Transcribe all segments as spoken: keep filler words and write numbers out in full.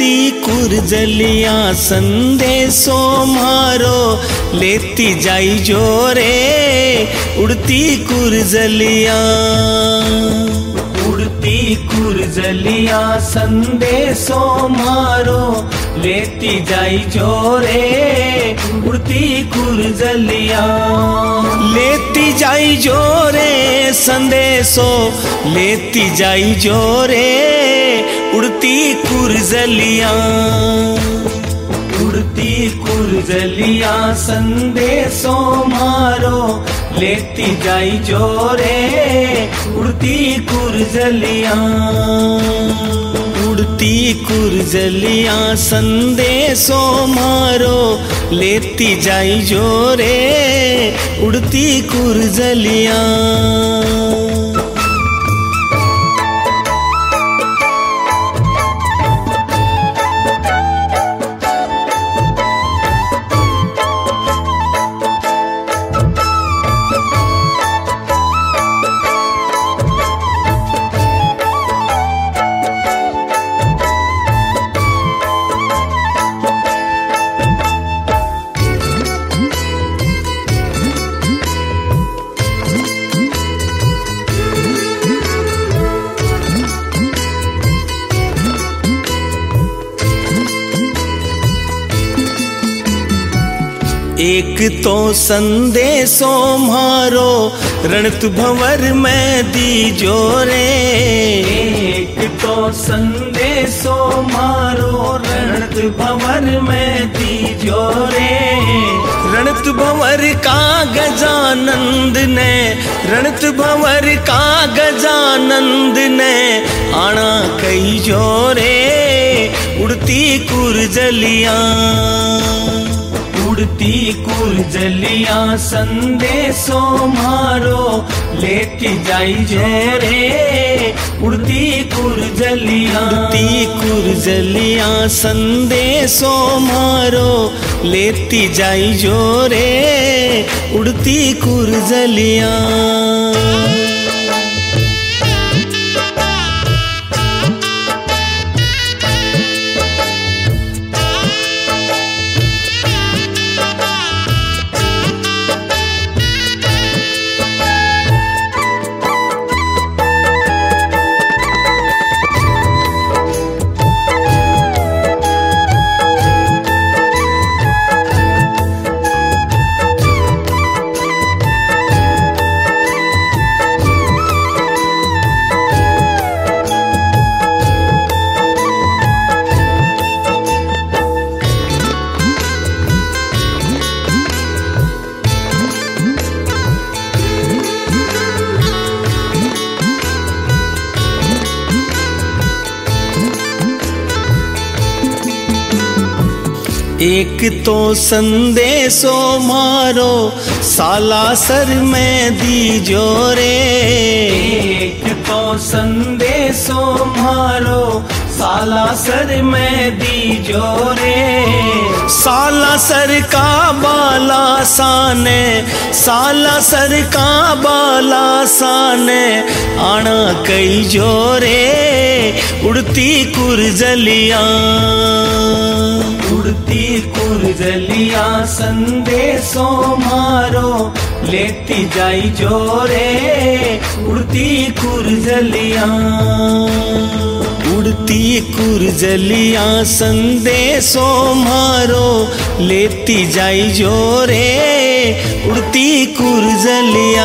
उड़ती कुरजलिया संदेशो मारो लेती जाई जोरे। उड़ती कुरजलिया उड़ती कुरजलिया संदेशो मारो लेती जाई जोरे। उड़ती कुरजलिया लेती जाई जोरे संदेशो लेती जाई जोरे। उड़ती कुरजलिया उड़ती कुरजलिया संदेशो मारो लेती जाई जोरे। उड़ती कुरजलिया उड़ती कुरजलिया संदेशो मारो लेती जाई जोरे। उड़ती कुरजलिया एक तो संदेशो मारो रणत भंवर में दी जोरे। एक तो संदेशो मारो रणत भंवर में दी जोरे। रणत भंवर का गजानंद ने रणत भंवर का गजानंद ने आना कई जोरे। उड़ती कुरजलिया उड़ती कुरजलिया संदेशो मारो लेती जाई जोरे। उड़ती कुरजलिया उड़ती कुरजलिया संदेशो मारो लेती जाई जोरे। उड़ती कुरजलिया एक तो संदेशो मारो सालासर में दी जोरे। एक तो संदेशो मारो सालासर में दी जोरे। सालासर का बाला साने सालासर का बाला साने आना कई जोरे। उड़ती कुरजलिया उड़ती कुरजलिया संदेशो मारो लेती जाई जोरे। उड़ती कुरजलिया उड़ती कुरजलिया संदेशो मारो लेती जाई जोरे। उड़ती कुरजलिया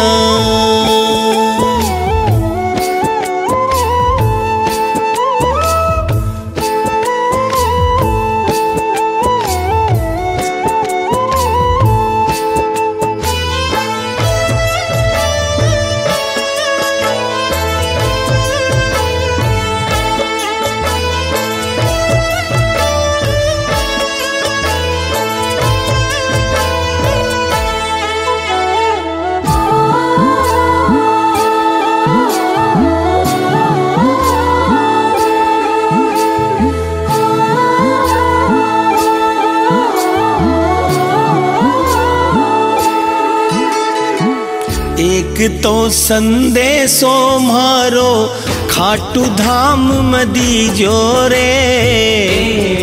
एक तो संदेशो मारो खाटू धाम मदी जोरे।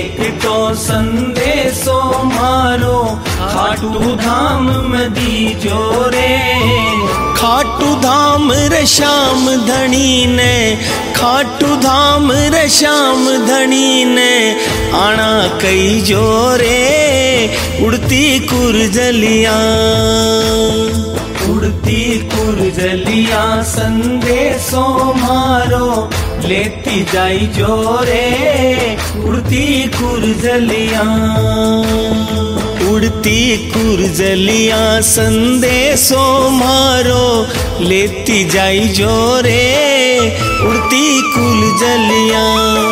खाटू धाम मदी जोरे, खाटू धाम रे श्याम धनी ने, खाटू धाम रे श्याम धनी ने आना कई जोरे उड़ती कुरजलियां, उड़ती कुरजलियां संदेशो मारो लेती जाई जोरे उड़ती कुरजलियां, उड़ती कुरजलियां संदेशो मारो लेती जाई जोरे उड़ती कुरजलियां।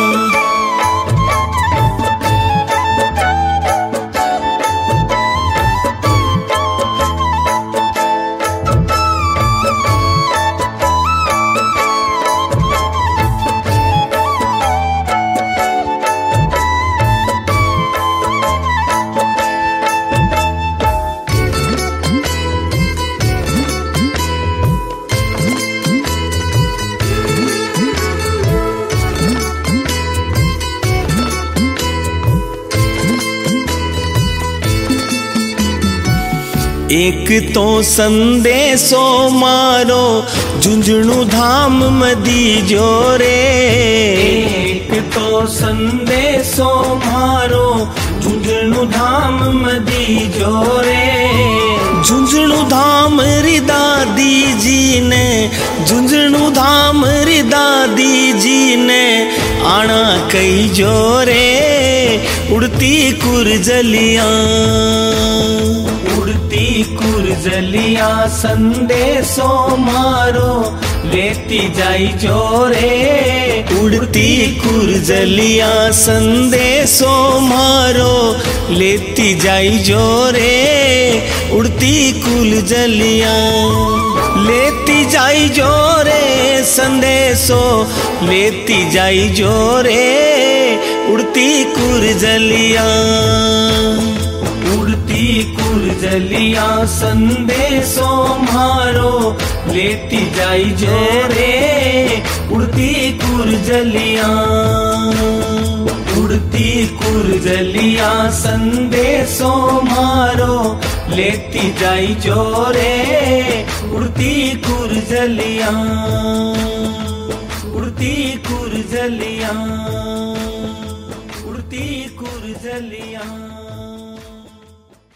एक तो संदेशो मारो झुंझुनू धाम मदी जोरे, एक तो संदेशो मारो झुंझुनू धाम मदी जोरे, झुंझुनू धाम री दादी जी ने, झुंझुनू धाम री दादी जी ने आना कई जोरे उड़ती कुरजलियां, उड़ती कुरजलियां संदेशो मारो लेती जाई जोरे उड़ती कुरजलियां संदेशो मारो लेती जाई जोरे उड़ती कुरजलियां, लेती जाई जोरे संदेशो लेती जाई जोरे उड़ती कुरजलियां, उड़ती कुरजलियां संदेशो मारो लेती जाई जोरे उड़ती कुरजलियां, उड़ती कुरजलियां संदेशो मारो लेती जाई जोरे उड़ती कुरजलियां, उड़ती कुरजलियां, उड़ती कुरजलियां।